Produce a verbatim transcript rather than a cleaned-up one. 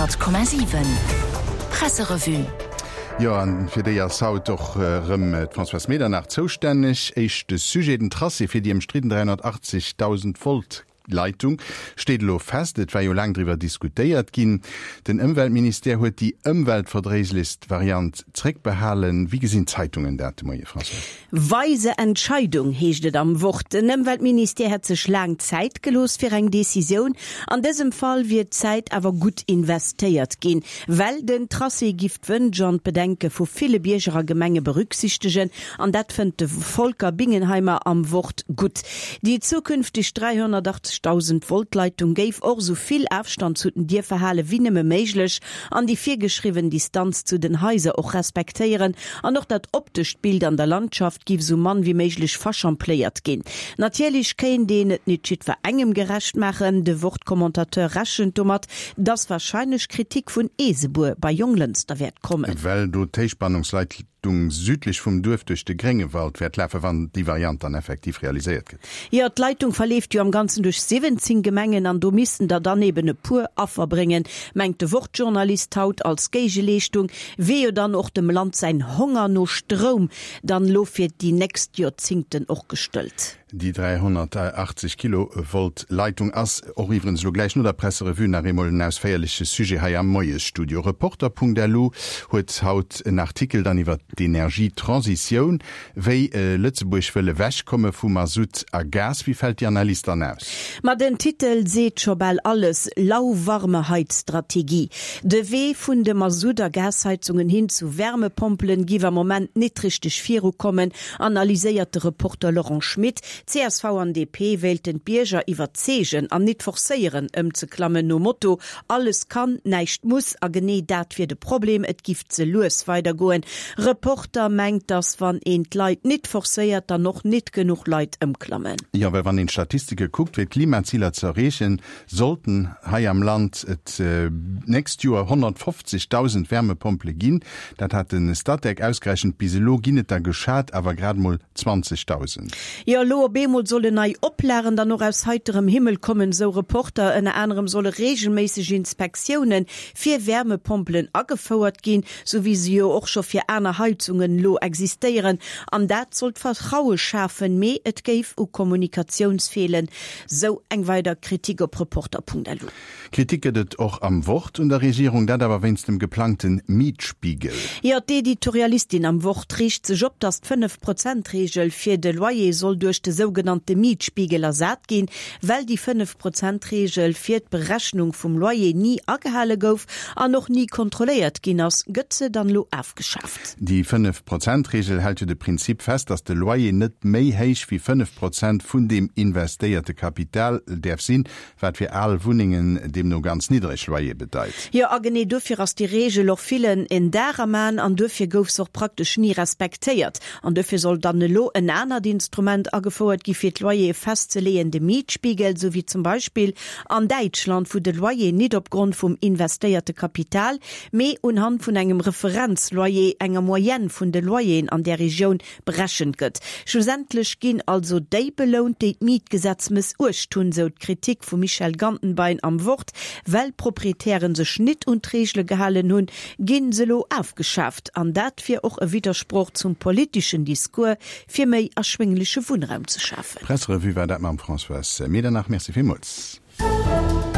dreihundert Komma sieben Presserevue. Ja, an fir déi as haut doch rëm äh, François Meder nach zoustännech eich de Sujeten Trasse fir die em Striden dreihundertachtzigtausend Volt Leitung steht lo fest, et war jo lang drüber diskutiert gin. Den Umweltminister huet die Umweltverdreeslist Variant zreck behalen. Wie gesinn Zeitungen dat moie François? Weise Entscheidung heeschtet am Wort. Den Umweltminister hat sech lang Zeit gelos fir eng Decision. An diesem Fall wird Zeit aber gut investiert gin, weil den Trassegift wënsch an Bedenke vu viele Biergerer Gemenge berücksichtigen, an dat fënd de Volker Bingenheimer am Wort gut. Die zukünftig dreihundertachtzigtausend Volt-Leitung geif auch so viel Abstand zu den Tierverhalle wie nimme meiglech, an die viergeschrieben Distanz zu den Häuser auch respektieren, an noch dat optisch Bild an der Landschaft gif so man wie meiglich verschampléiert gehen. Natürlich kein den et nicht schiet ver engem gerecht machen, de Wortkommentateur raschen tomat, das wahrscheinlich Kritik von Esebur bei Junglens da wird kommen. Weil du Teichspannungsleitung südlich vom Dorf durch de Grengewald wird läfe, wann die Variante dann effektiv realisiert wird. Ja, die Leitung verlebt ja am ganzen durch siebzehn Gemengen an du missen da daneben e pur Affer bringen, mengt de Wortjournalist haut als Geigeleistung, wehe dann auch dem Land sein Hunger no Strom, dann lof wird die nächst Jahrzehnten auch gestellt. Die dreihundertachtzig Kilovolt Leitung ass oriwrens lo gleich nur der Presserevue nach Remollen aus feierliche Suje ha am Moes Studio. Reporter punkt d l huet haut en Artikel dann iwwer d'Energietransition, wéi äh, Lützeburg wëlle wäch komme vu Masut a Gas, wie fällt die Analyst dann aus? Ma den Titel seet scho bald alles Lauwarmeheitsstrategie. De Weh vun de Masuder Gasheizungen hin zu Wärmepumpen giwer moment net richtig viru kommen, analyseierte Reporter Laurent Schmidt. C S V an D P wählt den Bierger iwwer Zegen an net forsäieren ëm ze klammen no Motto alles kann, neicht muss, a gené dat fir de Problem et gift ze loes weitergoen. Reporter mengt das wann ent Leiit net forsäiert, dann noch net genug Leiit ëmklammen. Ja, weil wann den Statistike guckt, wie Klimazieler zu erreichen, sollten hai am Land et äh, nächst Jahr hundertfünfzigtausend Wärmepumpe gin. Dat hat den Stadtdeck ausgerechnet biselo ginet da geschat, aber grad mal zwanzigtausend. Ja, Loa Bemol solle nei oplären, dann noch aus heiterem Himmel kommen, so Reporter, en anderem solle regelmäßige Inspektionen fir Wärmepumpen aggefauert gin, so wie sie jo auch schon fir einer Heizungen lo existieren. An dat sollt Vertrauen schaffen, me et geif u Kommunikationsfehlen. So eng weiter Kritik op Reporter punkt l. Kritik edet auch am Wort und der Regierung, dat aber wenn's dem geplanten Mietspiegel. Ja, die Editorialistin am Wort riecht sech op, dass fünf Prozent Regel fir de Loyer soll durch de sogenannte Mietspiegel ersat gehen, weil die fünf Prozent Regel fir Berechnung vom Loyer nie agehalle gouf, an noch nie kontrolliert gin ass Götze dann lo aufgeschafft. Die fünf Prozent Regel hält de Prinzip fest, dass de Loyer net méi heich wie fünf Prozent vun dem investierte Kapital derf sinn, wat fir all Wohningen dem no ganz niedrig Loyer bedeit. Ja, agene dofir ass die Regel och vielen in derer man an dofir gouf soch praktisch nie respektiert. An dofir soll dann lo en aner Instrument agefordert gifir Loyer festzulehende Mietspiegel, so wie zum Beispiel an Deutschland, wo de Loyer nicht aufgrund vom investierte Kapital, mehr anhand von einem Referenzloyer, enger Moyenne von de Loyers an der Region brechen gëtt. Schlussendlich gehen also die belohnt, die Mietgesetz miss urstun, so die Kritik von Michel Gantenbein am Wort, weil Proprietären sich nicht und Regeln gehalten hun, gehen sie lo aufgeschafft. An dat für auch ein Widerspruch zum politischen Diskurs für mehr erschwingliche Wohnraum zu schaffen. Presserevue war dat ma François. Medernach, merci vielmals.